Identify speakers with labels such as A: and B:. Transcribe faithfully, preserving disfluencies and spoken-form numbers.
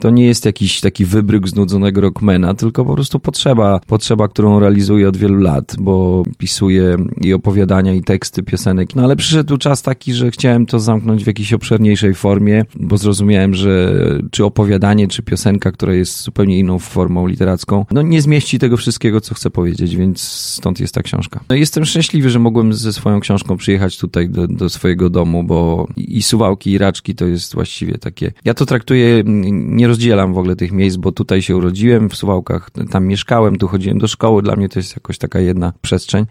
A: To nie jest jakiś taki wybryk znudzonego rockmana, tylko po prostu potrzeba, potrzeba, którą realizuję od wielu lat, bo pisuję i opowiadania, i teksty piosenek. No ale przyszedł czas taki, że chciałem to zamknąć w jakiejś obszerniejszej formie, bo zrozumiałem, że czy opowiadanie, czy piosenka, która jest zupełnie inną formą literacką, no nie zmieści tego wszystkiego, co chcę powiedzieć, więc stąd jest ta książka. No jestem szczęśliwy, że mogłem ze swoją książką przyjechać tutaj do, do swojego domu, bo i Suwałki, i Raczki to jest właściwie takie... Ja to traktuję, nie rozdzielam w ogóle tych miejsc, bo tutaj się urodziłem, w Suwałkach tam mieszkałem, tu chodziłem do szkoły, dla mnie to jest jakoś taka jedna przestrzeń.